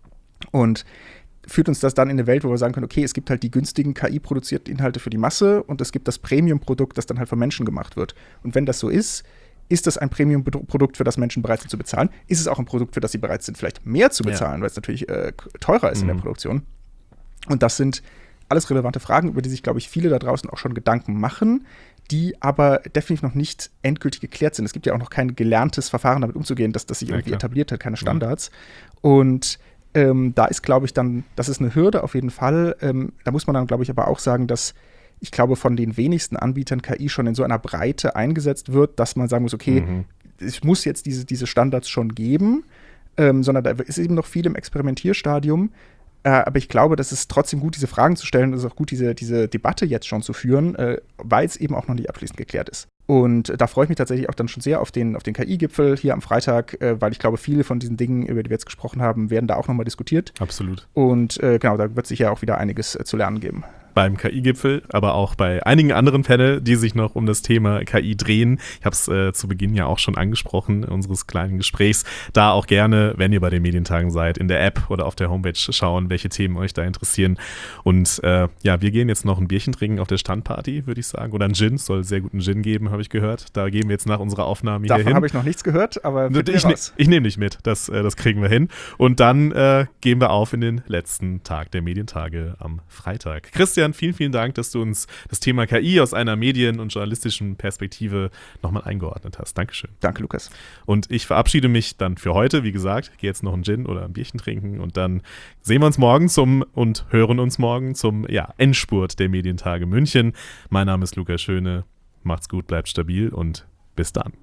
Und führt uns das dann in eine Welt, wo wir sagen können, okay, es gibt halt die günstigen K I-produzierten Inhalte für die Masse und es gibt das Premium-Produkt, das dann halt von Menschen gemacht wird. Und wenn das so ist, ist das ein Premium-Produkt, für das Menschen bereit sind zu bezahlen? Ist es auch ein Produkt, für das sie bereit sind, vielleicht mehr zu bezahlen, ja. weil es natürlich äh, teurer ist mhm. in der Produktion? Und das sind alles relevante Fragen, über die sich, glaube ich, viele da draußen auch schon Gedanken machen, die aber definitiv noch nicht endgültig geklärt sind. Es gibt ja auch noch kein gelerntes Verfahren, damit umzugehen, dass das sich ja, irgendwie klar. etabliert hat, keine Standards. Ja. Und Ähm, da ist, glaube ich, dann, das ist eine Hürde auf jeden Fall. Ähm, da muss man dann, glaube ich, aber auch sagen, dass ich glaube, von den wenigsten Anbietern K I schon in so einer Breite eingesetzt wird, dass man sagen muss, okay, mhm. es muss jetzt diese, diese Standards schon geben, ähm, sondern da ist eben noch viel im Experimentierstadium. Äh, aber ich glaube, das ist trotzdem gut, diese Fragen zu stellen. Es ist auch gut, diese, diese Debatte jetzt schon zu führen, äh, weil es eben auch noch nicht abschließend geklärt ist. Und da freue ich mich tatsächlich auch dann schon sehr auf den, auf den K I-Gipfel hier am Freitag, äh, weil ich glaube, viele von diesen Dingen, über die wir jetzt gesprochen haben, werden da auch nochmal diskutiert. Absolut. Und äh, genau, da wird es sicher auch wieder einiges äh, zu lernen geben. Beim K I-Gipfel, aber auch bei einigen anderen Panel, die sich noch um das Thema K I drehen. Ich habe es äh, zu Beginn ja auch schon angesprochen, unseres kleinen Gesprächs. Da auch gerne, wenn ihr bei den Medientagen seid, in der App oder auf der Homepage schauen, welche Themen euch da interessieren. Und äh, ja, wir gehen jetzt noch ein Bierchen trinken auf der Standparty, würde ich sagen. Oder ein Gin, soll sehr guten Gin geben, habe ich gehört. Da gehen wir jetzt nach unserer Aufnahme hier hin. Davon habe ich noch nichts gehört, aber ich, ne, ich nehme dich mit, das, äh, das kriegen wir hin. Und dann äh, gehen wir auf in den letzten Tag der Medientage am Freitag. Christian, vielen, vielen Dank, dass du uns das Thema K I aus einer medien- und journalistischen Perspektive nochmal eingeordnet hast. Dankeschön. Danke, Lukas. Und ich verabschiede mich dann für heute. Wie gesagt, gehe jetzt noch einen Gin oder ein Bierchen trinken und dann sehen wir uns morgen zum und hören uns morgen zum ja, Endspurt der Medientage München. Mein Name ist Lukas Schöne. Macht's gut, bleibt stabil und bis dann.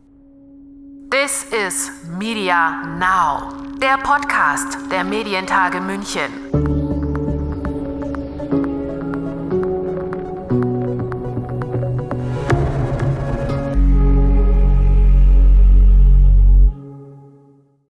This is Media Now, der Podcast der Medientage München.